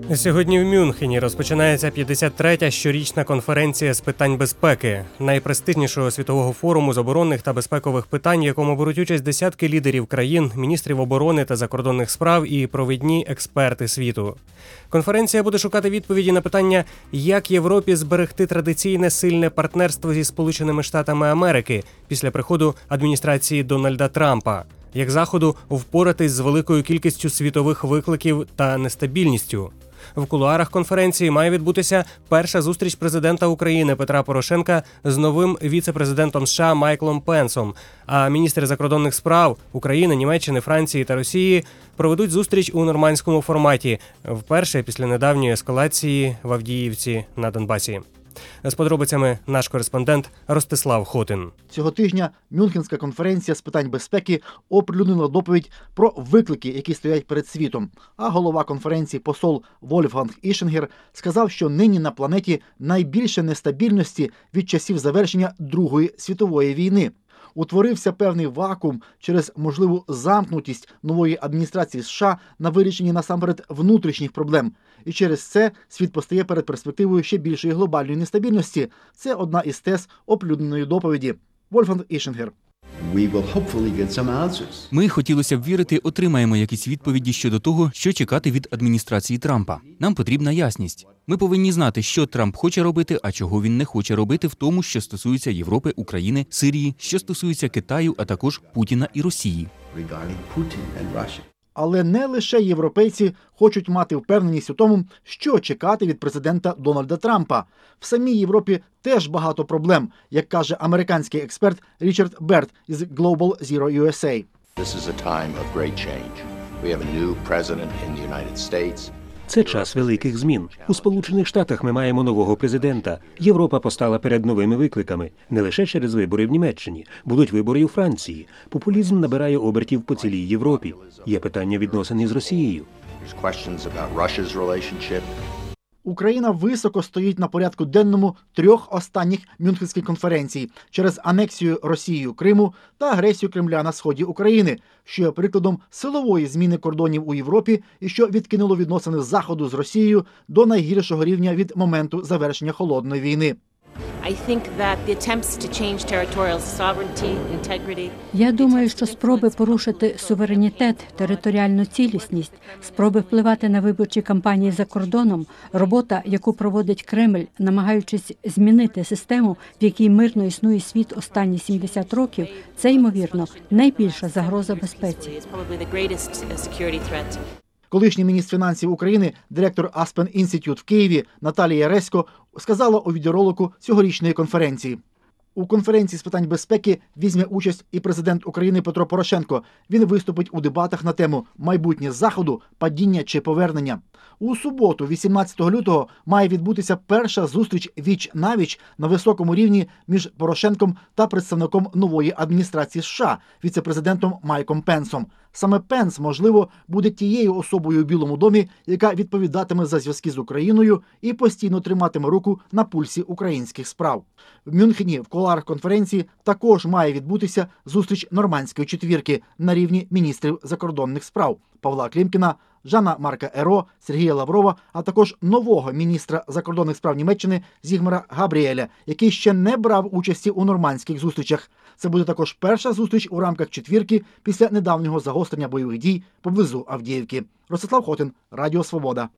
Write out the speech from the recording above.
Сьогодні в Мюнхені розпочинається 53-я щорічна конференція з питань безпеки, найпрестижнішого світового форуму з оборонних та безпекових питань, в якому беруть участь десятки лідерів країн, міністрів оборони та закордонних справ і провідні експерти світу. Конференція буде шукати відповіді на питання, як Європі зберегти традиційне сильне партнерство зі Сполученими Штатами Америки після приходу адміністрації Дональда Трампа, як Заходу впоратись з великою кількістю світових викликів та нестабільністю. В кулуарах конференції має відбутися перша зустріч президента України Петра Порошенка з новим віце-президентом США Майклом Пенсом, а міністри закордонних справ України, Німеччини, Франції та Росії проведуть зустріч у нормандському форматі, вперше після недавньої ескалації в Авдіївці на Донбасі. З подробицями наш кореспондент Ростислав Хотин. Цього тижня Мюнхенська конференція з питань безпеки оприлюднила доповідь про виклики, які стоять перед світом. А голова конференції посол Вольфганг Ішингер сказав, що нині на планеті найбільше нестабільності від часів завершення Другої світової війни. Утворився певний вакуум через можливу замкнутість нової адміністрації США на вирішенні насамперед внутрішніх проблем. І через це світ постає перед перспективою ще більшої глобальної нестабільності. Це одна із тез оприлюдненої доповіді. Вольфганг Ішингер. Ми, хотілося б вірити, отримаємо якісь відповіді щодо того, що чекати від адміністрації Трампа. Нам потрібна ясність. Ми повинні знати, що Трамп хоче робити, а чого він не хоче робити в тому, що стосується Європи, України, Сирії, що стосується Китаю, а також Путіна і Росії. Але не лише європейці хочуть мати впевненість у тому, що чекати від президента Дональда Трампа. В самій Європі теж багато проблем, як каже американський експерт Річард Берт із Global Zero USA. Це час великих змін. У Сполучених Штатах ми маємо нового президента. Європа постала перед новими викликами. Не лише через вибори в Німеччині. Будуть вибори і у Франції. Популізм набирає обертів по цілій Європі. Є питання відносин із Росією. Україна високо стоїть на порядку денному трьох останніх Мюнхенських конференцій через анексію Росією Криму та агресію Кремля на сході України, що є прикладом силової зміни кордонів у Європі і що відкинуло відносини Заходу з Росією до найгіршого рівня від моменту завершення Холодної війни. Я думаю, що спроби порушити суверенітет, територіальну цілісність, спроби впливати на виборчі кампанії за кордоном, робота, яку проводить Кремль, намагаючись змінити систему, в якій мирно існує світ останні 70 років, це, ймовірно, найбільша загроза безпеці. Колишній міністр фінансів України, директор Aspen Institute в Києві Наталія Ресько сказала у відеоролику цьогорічної конференції. У конференції з питань безпеки візьме участь і президент України Петро Порошенко. Він виступить у дебатах на тему «Майбутнє Заходу. Падіння чи повернення». У суботу, 18 лютого, має відбутися перша зустріч віч-навіч на високому рівні між Порошенком та представником нової адміністрації США, віце-президентом Майком Пенсом. Саме Пенс, можливо, буде тією особою у Білому домі, яка відповідатиме за зв'язки з Україною і постійно триматиме руку на пульсі українських справ. В Мюнхені в кулуарах конференції також має відбутися зустріч нормандської четвірки на рівні міністрів закордонних справ Павла Клімкіна, Жана-Марка Еро, Сергія Лаврова, а також нового міністра закордонних справ Німеччини Зігмара Габріеля, який ще не брав участі у нормандських зустрічах. Це буде також перша зустріч у рамках четвірки після недавнього загострення бойових дій поблизу Авдіївки. Ростислав Хотин, Радіо Свобода.